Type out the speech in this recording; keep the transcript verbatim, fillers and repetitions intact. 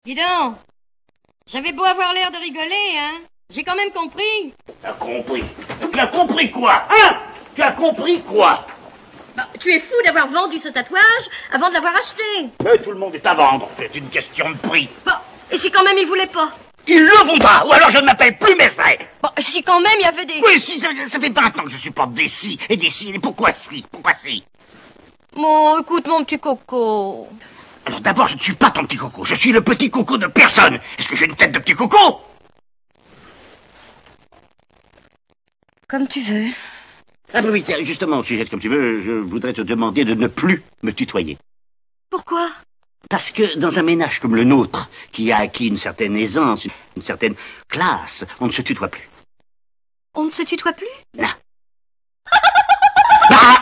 Dis donc, j'avais beau avoir l'air de rigoler, hein. J'ai quand même compris. T'as compris? Tu as compris quoi? Hein? Tu as compris quoi? Bah, tu es fou d'avoir vendu ce tatouage avant de l'avoir acheté. Mais tout le monde est à vendre. C'est une question de prix. Bon, et si quand même il voulait pas? Il le voudra, ou alors je ne m'appelle plus Mesret. Bon, et si quand même il y avait des... Oui, si, ça, ça fait vingt ans que je supporte des si et des si. Et pourquoi si? Pourquoi si? Bon, écoute, mon petit coco. Alors d'abord, je ne suis pas ton petit coco. Je suis le petit coco de personne. Est-ce que j'ai une tête de petit coco? Comme tu veux. Ah bah oui, tiens, justement, au sujet de comme tu veux, je voudrais te demander de ne plus me tutoyer. Pourquoi? Parce que dans un ménage comme le nôtre, qui a acquis une certaine aisance, une certaine classe, on ne se tutoie plus. On ne se tutoie plus? Non. Bah